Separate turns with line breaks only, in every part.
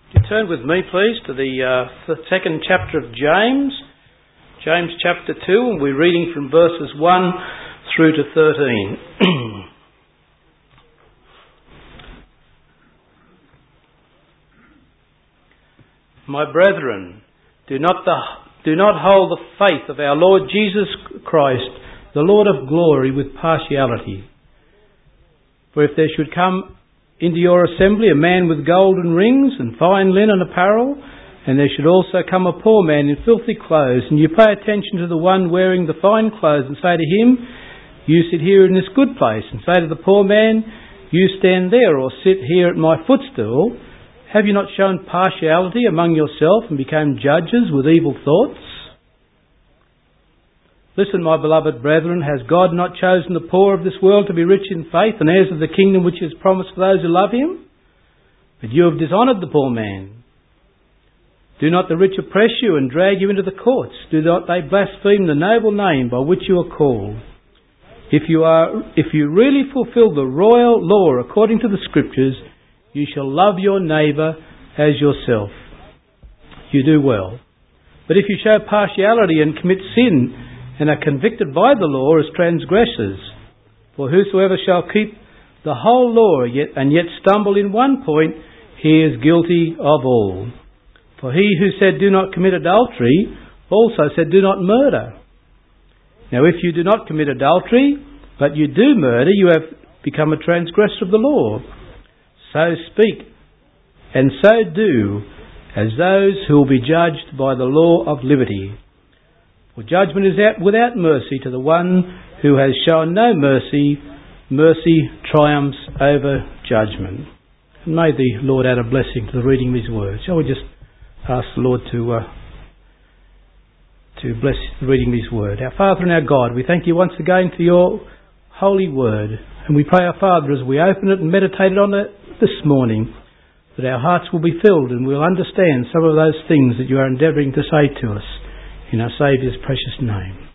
You turn with me, please, to the second chapter of James, James chapter 2, and we're reading from verses 1 through to 13. My brethren, do not hold the faith of our Lord Jesus Christ, the Lord of glory, with partiality. For if there should come into your assembly a man with golden rings and fine linen apparel, and there should also come a poor man in filthy clothes, and you pay attention to the one wearing the fine clothes, and say to him, you sit here in this good place, and say to the poor man, you stand there, or sit here at my footstool, have you not shown partiality among yourself and become judges with evil thoughts? Listen, my beloved brethren, has God not chosen the poor of this world to be rich in faith and heirs of the kingdom which is promised for those who love him? But you have dishonoured the poor man. Do not the rich oppress you and drag you into the courts? Do not they blaspheme the noble name by which you are called? If you really fulfil the royal law according to the Scriptures, you shall love your neighbour as yourself. You do well. But if you show partiality and commit sin, and are convicted by the law as transgressors. For whosoever shall keep the whole law and yet stumble in one point, he is guilty of all. For he who said, do not commit adultery, also said, do not murder. Now if you do not commit adultery, but you do murder, you have become a transgressor of the law. So speak, and so do, as those who will be judged by the law of liberty. For judgment is without mercy to the one who has shown no mercy. Mercy triumphs over judgment. And may the Lord add a blessing to the reading of His Word. Shall we just ask the Lord to bless the reading of His Word. Our Father and our God, we thank You once again for Your holy Word. And we pray, our Father, as we open it and meditate on it this morning, that our hearts will be filled and we'll understand some of those things that You are endeavouring to say to us. In our Saviour's precious name.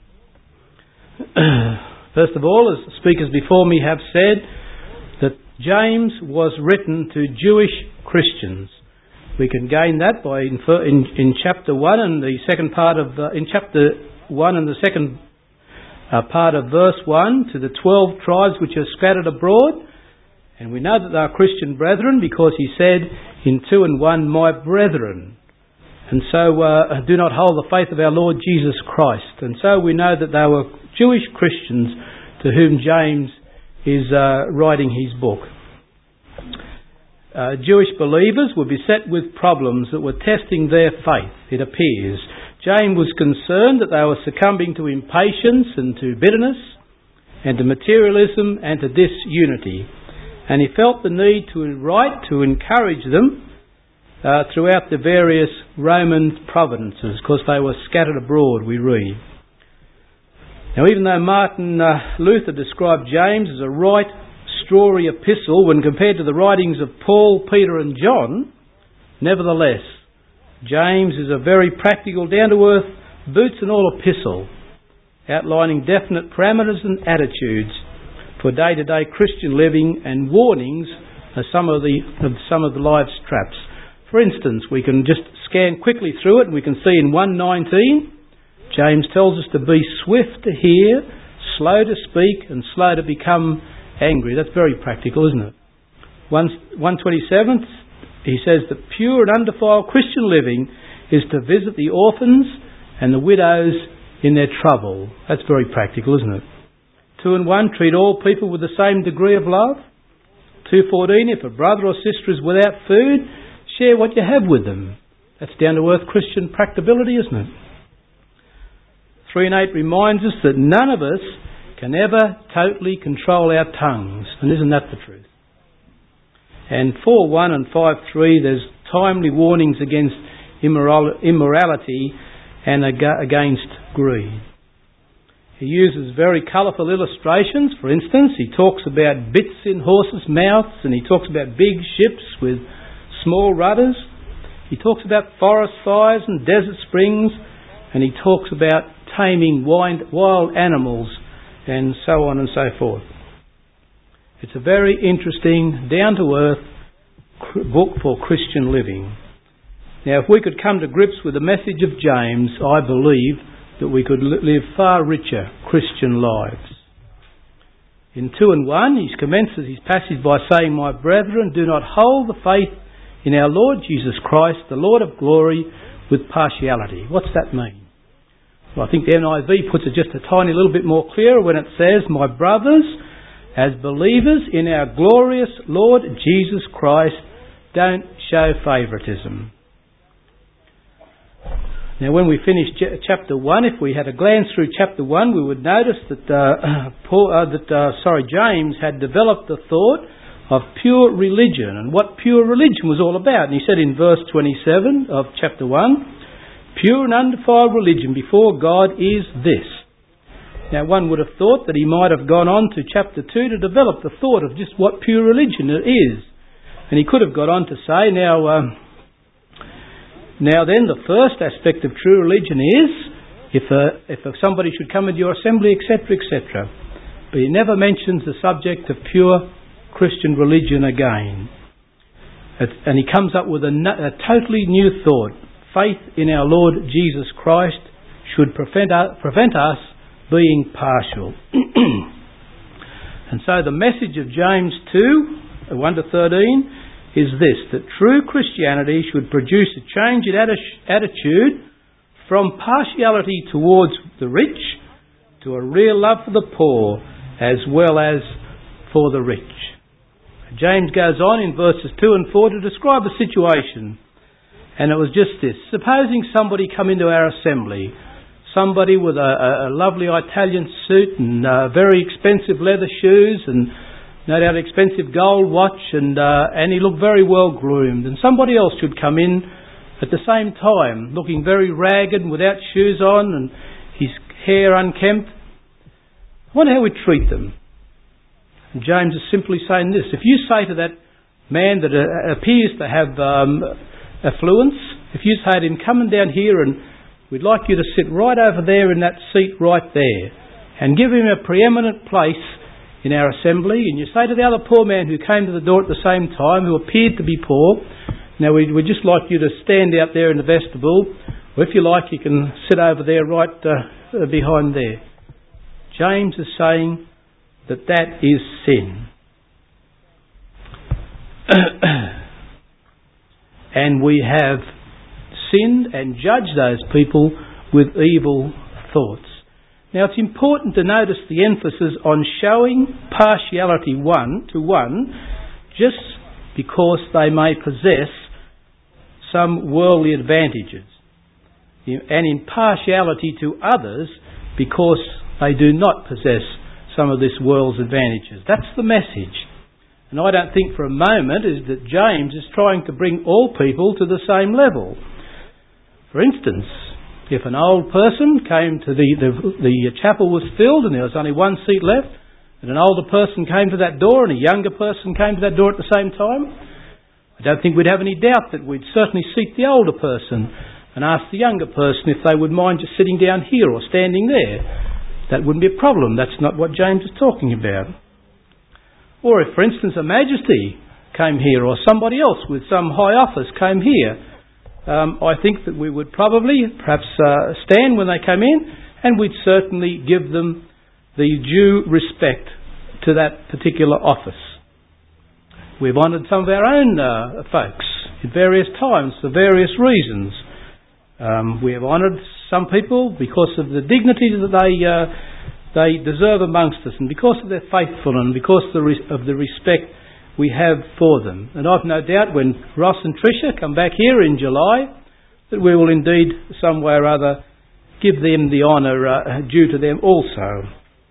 First of all, as the speakers before me have said, that James was written to Jewish Christians. We can gain that by in chapter 1 and the second part of in chapter 1 and the second part of verse 1 to the 12 tribes which are scattered abroad, and we know that they are Christian brethren because he said in 2 and 1, my brethren. And so do not hold the faith of our Lord Jesus Christ. And so we know that they were Jewish Christians to whom James is writing his book. Jewish believers were beset with problems that were testing their faith, it appears. James was concerned that they were succumbing to impatience and to bitterness and to materialism and to disunity. And he felt the need to write to encourage them throughout the various Roman provinces, because they were scattered abroad, we read. Now, even though Martin Luther described James as a right strawy epistle when compared to the writings of Paul, Peter and John, nevertheless, James is a very practical, down-to-earth, boots and all epistle, outlining definite parameters and attitudes for day-to-day Christian living and warnings of some of the life's traps. For instance, we can just scan quickly through it and we can see in 1:19, James tells us to be swift to hear, slow to speak and slow to become angry. That's very practical, isn't it? 1:27, he says that pure and undefiled Christian living is to visit the orphans and the widows in their trouble. That's very practical, isn't it? 2 and 1, treat all people with the same degree of love. 2:14, if a brother or sister is without food, share what you have with them. That's down-to-earth Christian practicability, isn't it? 3 and 8 reminds us that none of us can ever totally control our tongues. And isn't that the truth? And 4:1 and 5:3, there's timely warnings against immorality and against greed. He uses very colourful illustrations. For instance, he talks about bits in horses' mouths, and he talks about big ships with small rudders. He talks about forest fires and desert springs, and he talks about taming wild animals and so on and so forth. It's a very interesting, down-to-earth book for Christian living. Now, if we could come to grips with the message of James, I believe that we could live far richer Christian lives. In 2 and 1, he commences his passage by saying, "My brethren, do not hold the faith in our Lord Jesus Christ, the Lord of glory, with partiality." What's that mean? Well, I think the NIV puts it just a tiny little bit more clear when it says, "My brothers, as believers in our glorious Lord Jesus Christ, don't show favouritism." Now, when we finish chapter 1, if we had a glance through chapter 1, we would notice that James had developed the thought of pure religion and what pure religion was all about. And he said in verse 27 of chapter 1, "Pure and undefiled religion before God is this." Now, one would have thought that he might have gone on to chapter 2 to develop the thought of just what pure religion is. And he could have got on to say, Now then, the first aspect of true religion is if somebody should come into your assembly, etc., etc. But he never mentions the subject of pure Christian religion again. And he comes up with a totally new thought. Faith in our Lord Jesus Christ should prevent us being partial. And so the message of James 2, 1 to 13, is this, that true Christianity should produce a change in attitude from partiality towards the rich to a real love for the poor as well as for the rich. James goes on in verses 2 and 4 to describe a situation, and it was just this. Supposing somebody come into our assembly, somebody with a lovely Italian suit and very expensive leather shoes and no doubt expensive gold watch, and he looked very well groomed. And somebody else should come in at the same time, looking very ragged and without shoes on and his hair unkempt. I wonder how we treat them. And James is simply saying this. If you say to that man that appears to have affluence, if you say to him, "Come down here and we'd like you to sit right over there in that seat right there," and give him a preeminent place in our assembly, and you say to the other poor man who came to the door at the same time, who appeared to be poor, "Now we'd just like you to stand out there in the vestibule, or if you like you can sit over there right behind there." James is saying that is sin. And we have sinned and judged those people with evil thoughts. Now, it's important to notice the emphasis on showing partiality one to one just because they may possess some worldly advantages, and impartiality to others because they do not possess some of this world's advantages. That's the message. And I don't think for a moment is that James is trying to bring all people to the same level. For instance, if an old person came to the chapel was filled and there was only one seat left, and an older person came to that door and a younger person came to that door at the same time, I don't think we'd have any doubt that we'd certainly seat the older person and ask the younger person if they would mind just sitting down here or standing there. That wouldn't be a problem. That's not what James is talking about. Or if, for instance, a majesty came here or somebody else with some high office came here, I think that we would perhaps stand when they come in, and we'd certainly give them the due respect to that particular office. We've honoured some of our own folks at various times for various reasons. We have honoured some people because of the dignity that they deserve amongst us, and because of their faithfulness, and because of the respect we have for them. And I've no doubt when Ross and Tricia come back here in July that we will indeed some way or other give them the honour due to them also.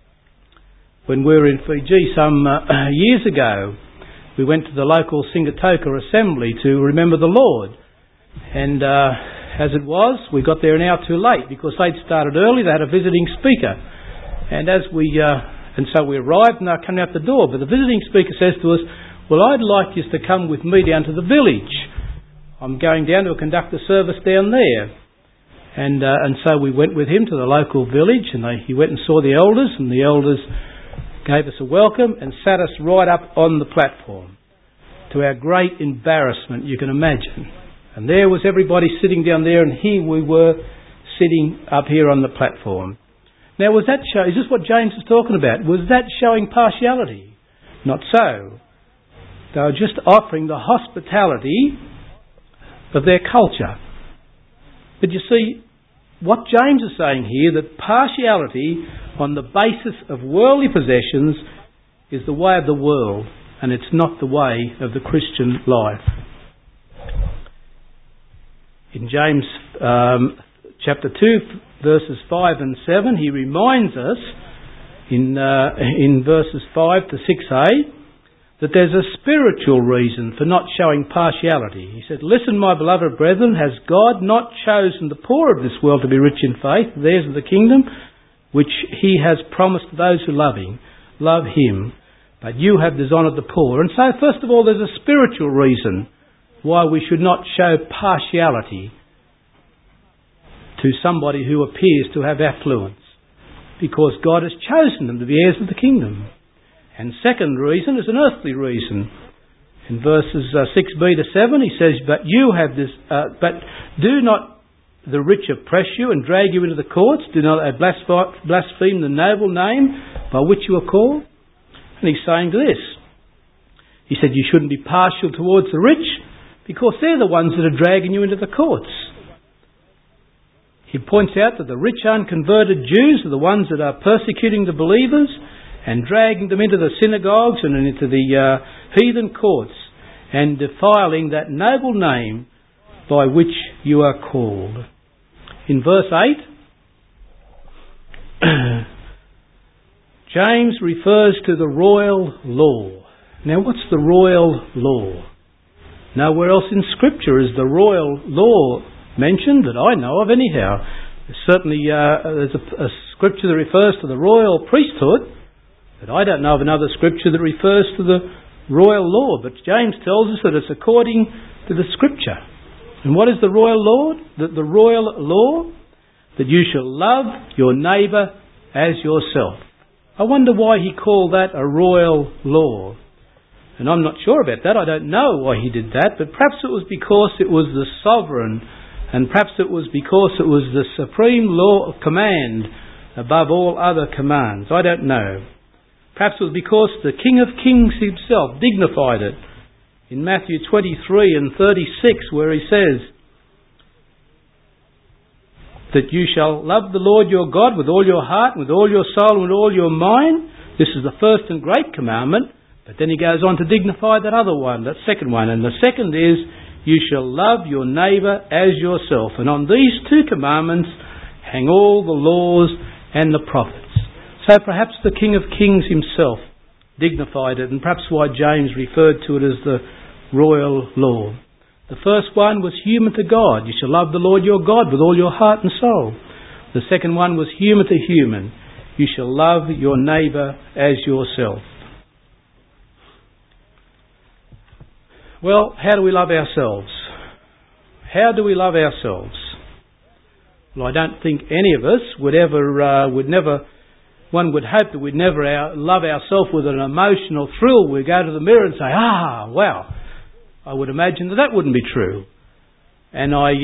When we were in Fiji some years ago, we went to the local Singatoka assembly to remember the Lord, and as it was, we got there an hour too late because they'd started early. They had a visiting speaker, and so we arrived and they were coming out the door, but the visiting speaker says to us, "Well, I'd like you to come with me down to the village. I'm going down to conduct a service down there." And so we went with him to the local village, and he went and saw the elders, and the elders gave us a welcome and sat us right up on the platform. to our great embarrassment, you can imagine. And there was everybody sitting down there, and here we were sitting up here on the platform. Now, is this what James is talking about? Was that showing partiality? Not so. They were just offering the hospitality of their culture. But you see, what James is saying here, that partiality on the basis of worldly possessions is the way of the world, and it's not the way of the Christian life. In James chapter 2, verses 5 and 7, he reminds us in verses 5 to 6a that there's a spiritual reason for not showing partiality. He said, "Listen, my beloved brethren, has God not chosen the poor of this world to be rich in faith? Theirs is the kingdom which he has promised to those who love him. But you have dishonoured the poor." And so, first of all, there's a spiritual reason why we should not show partiality to somebody who appears to have affluence, because God has chosen them to be heirs of the kingdom. And second reason is an earthly reason. In verses 6b to 7, he says, "But do not the rich oppress you and drag you into the courts? Do not blaspheme the noble name by which you are called?" And he's saying this. He said you shouldn't be partial towards the rich, because they're the ones that are dragging you into the courts. He points out that the rich unconverted Jews are the ones that are persecuting the believers and dragging them into the synagogues and into the heathen courts and defiling that noble name by which you are called. In verse 8, James refers to the royal law. Now, what's the royal law? Nowhere else in Scripture is the royal law mentioned that I know of anyhow. Certainly there's a Scripture that refers to the royal priesthood, but I don't know of another Scripture that refers to the royal law. But James tells us that it's according to the Scripture. And what is the royal law? The royal law, that you shall love your neighbour as yourself. I wonder why he called that a royal law. And I'm not sure about that. I don't know why he did that. But perhaps it was because it was the sovereign, and perhaps it was because it was the supreme law of command above all other commands. I don't know. Perhaps it was because the King of Kings himself dignified it in Matthew 23 and 36, where he says that you shall love the Lord your God with all your heart, with all your soul, and with all your mind. This is the first and great commandment. But then he goes on to dignify that other one, that second one. And the second is, you shall love your neighbour as yourself. And on these two commandments hang all the laws and the prophets. So perhaps the King of Kings himself dignified it, and perhaps why James referred to it as the royal law. The first one was human to God. You shall love the Lord your God with all your heart and soul. The second one was human to human. You shall love your neighbour as yourself. Well, how do we love ourselves? How do we love ourselves? Well, I don't think any of us would hope that we'd never love ourselves with an emotional thrill. We go to the mirror and say, wow. I would imagine that wouldn't be true. And I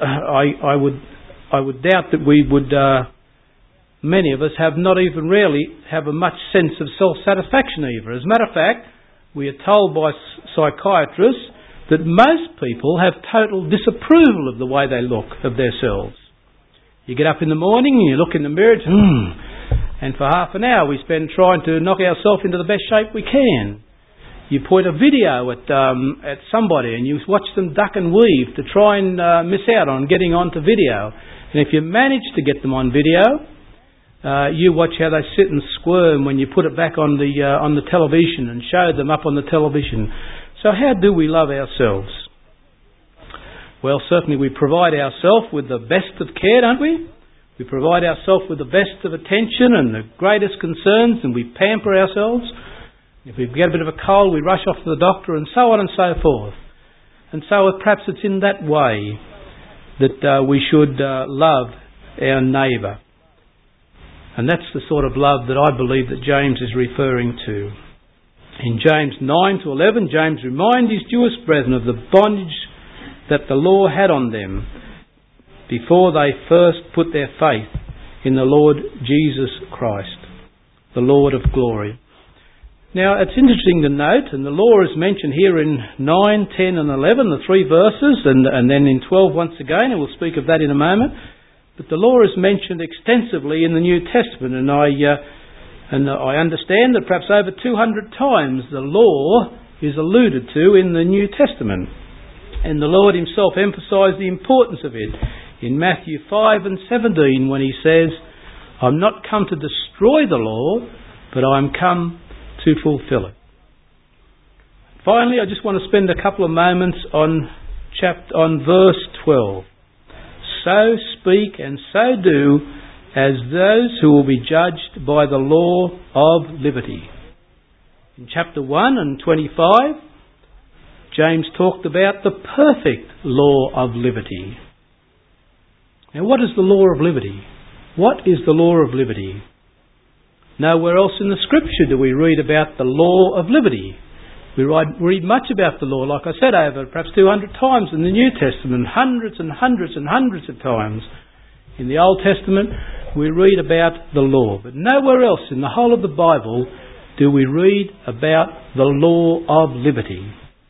would doubt that we would, many of us have not even really have a much sense of self-satisfaction either. As a matter of fact, we are told by psychiatrists that most people have total disapproval of the way they look of themselves. You get up in the morning and you look in the mirror and for half an hour we spend trying to knock ourselves into the best shape we can. You point a video at somebody and you watch them duck and weave to try and miss out on getting onto video. And if you manage to get them on video, you watch how they sit and squirm when you put it back on the television and show them up on the television. So how do we love ourselves? Well, certainly we provide ourselves with the best of care, don't we? We provide ourselves with the best of attention and the greatest concerns, and we pamper ourselves. If we get a bit of a cold, we rush off to the doctor, and so on and so forth. And so perhaps it's in that way that we should love our neighbour. And that's the sort of love that I believe that James is referring to. In James 9 to 11, James reminds his Jewish brethren of the bondage that the law had on them before they first put their faith in the Lord Jesus Christ, the Lord of glory. Now, it's interesting to note, and the law is mentioned here in 9, 10 and 11, the three verses, and then in 12 once again, and we'll speak of that in a moment. But the law is mentioned extensively in the New Testament, and I understand that perhaps over 200 times the law is alluded to in the New Testament. And the Lord himself emphasised the importance of it in Matthew 5 and 17 when he says, "I'm not come to destroy the law, but I'm come to fulfill it." Finally, I just want to spend a couple of moments on verse 12. "So speak and so do as those who will be judged by the law of liberty." In chapter 1 and 25, James talked about the perfect law of liberty. Now, what is the law of liberty? What is the law of liberty? Nowhere else in the Scripture do we read about the law of liberty. We read much about the law, like I said, over perhaps 200 times in the New Testament, hundreds and hundreds and hundreds of times. In the Old Testament, we read about the law. But nowhere else in the whole of the Bible do we read about the law of liberty.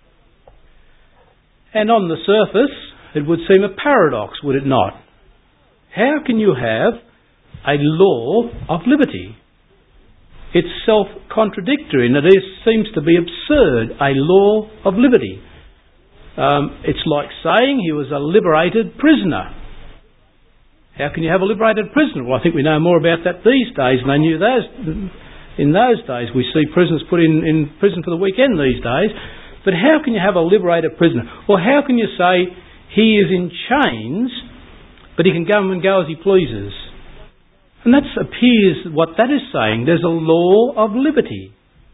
And on the surface, it would seem a paradox, would it not? How can you have a law of liberty? It's self-contradictory, and it seems to be absurd, a law of liberty. It's like saying he was a liberated prisoner. How can you have a liberated prisoner? Well, I think we know more about that these days than they knew in those days. We see prisoners put in prison for the weekend these days. But how can you have a liberated prisoner? Or how can you say he is in chains, but he can come and go as he pleases? And that appears what that is saying. There's a law of liberty.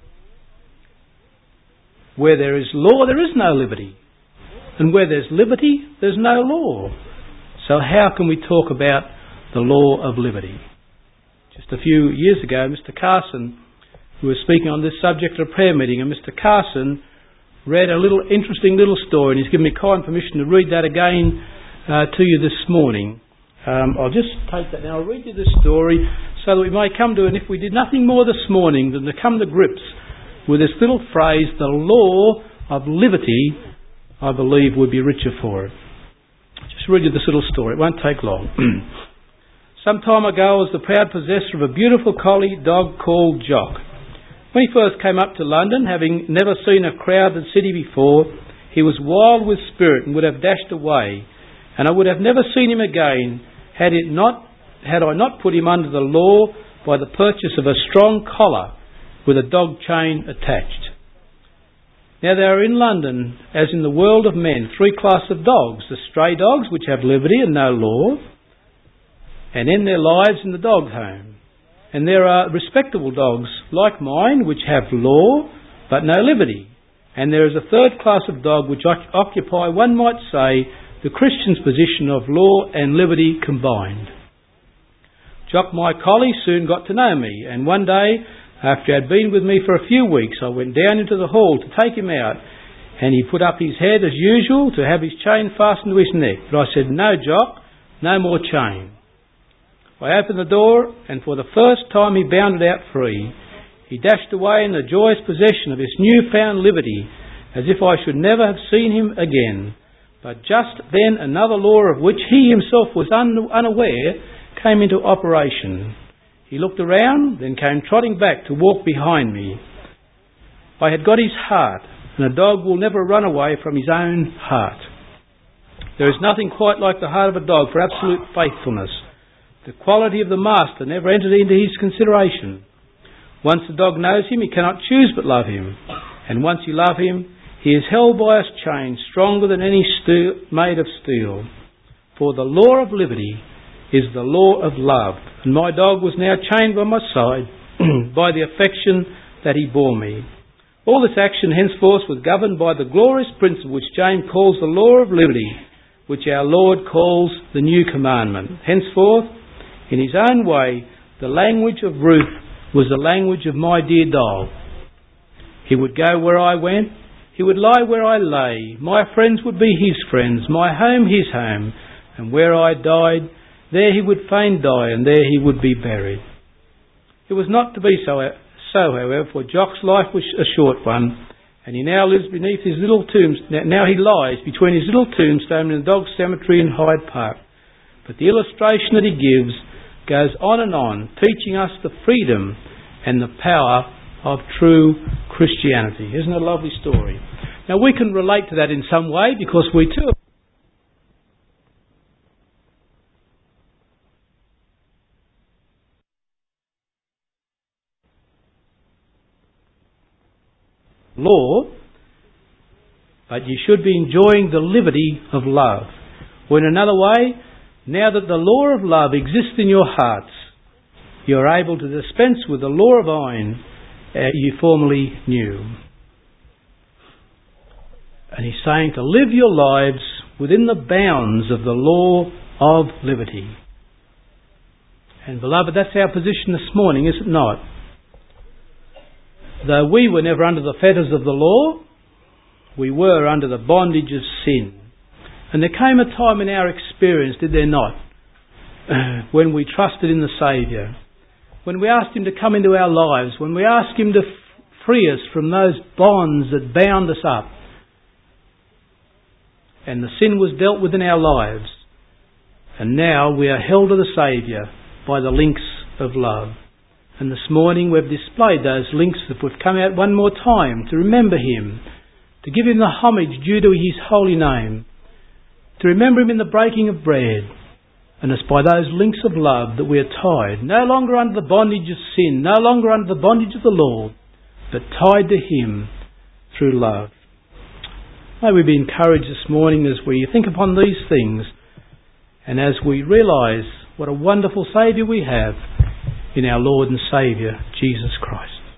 Where there is law, there is no liberty. And where there's liberty, there's no law. So how can we talk about the law of liberty? Just a few years ago, Mr. Carson, we were speaking on this subject at a prayer meeting, and Mr. Carson read a interesting little story, and he's given me kind permission to read that again to you this morning. I'll just take that now. I'll read you this story so that we may come to, and if we did nothing more this morning than to come to grips with this little phrase, the law of liberty, I believe would be richer for it. Just read you this little story. It won't take long. Some time ago, I was the proud possessor of a beautiful collie dog called Jock. When he first came up to London, having never seen a crowded city before, he was wild with spirit and would have dashed away, and I would have never seen him again had I not put him under the law by the purchase of a strong collar with a dog chain attached. Now there are in London, as in the world of men, three classes of dogs: the stray dogs, which have liberty and no law, and end their lives in the dog home. And there are respectable dogs, like mine, which have law but no liberty. And there is a third class of dog which occupy, one might say, the Christian's position of law and liberty combined. Jock, my collie, soon got to know me, and one day, after he had been with me for a few weeks, I went down into the hall to take him out, and he put up his head as usual to have his chain fastened to his neck. But I said, "No, Jock, no more chain." I opened the door, and for the first time he bounded out free. He dashed away in the joyous possession of his newfound liberty, as if I should never have seen him again. But just then another law of which he himself was unaware came into operation. He looked around, then came trotting back to walk behind me. I had got his heart, and a dog will never run away from his own heart. There is nothing quite like the heart of a dog for absolute faithfulness. The quality of the master never entered into his consideration. Once the dog knows him, he cannot choose but love him. And once you love him, he is held by a chain stronger than any made of steel. For the law of liberty is the law of love. And my dog was now chained by my side by the affection that he bore me. All this action henceforth was governed by the glorious principle which James calls the law of liberty, which our Lord calls the new commandment. Henceforth, in his own way, the language of Ruth was the language of my dear dog. He would go where I went. He would lie where I lay. My friends would be his friends, my home his home. And where I died, there he would fain die, and there he would be buried. It was not to be so, however, for Jock's life was a short one, and he now lives beneath his little tombstone. Now he lies between his little tombstone and the dog cemetery in Hyde Park. But the illustration that he gives goes on and on, teaching us the freedom and the power of true Christianity. Isn't it a lovely story? Now we can relate to that in some way because we too law, but you should be enjoying the liberty of love. Or in another way, now that the law of love exists in your hearts, you are able to dispense with the law of iron you formerly knew. And he's saying to live your lives within the bounds of the law of liberty. And beloved, that's our position this morning, is it not? Though we were never under the fetters of the law, we were under the bondage of sin. And there came a time in our experience, did there not, when we trusted in the Saviour, when we asked Him to come into our lives, when we asked Him to free us from those bonds that bound us up, and the sin was dealt with in our lives, and now we are held to the Saviour by the links of love. And this morning we've displayed those links that would come out one more time to remember Him, to give Him the homage due to His holy name, to remember Him in the breaking of bread. And it's by those links of love that we are tied, no longer under the bondage of sin, no longer under the bondage of the law, but tied to Him through love. May we be encouraged this morning as we think upon these things and as we realise what a wonderful Saviour we have in our Lord and Saviour, Jesus Christ.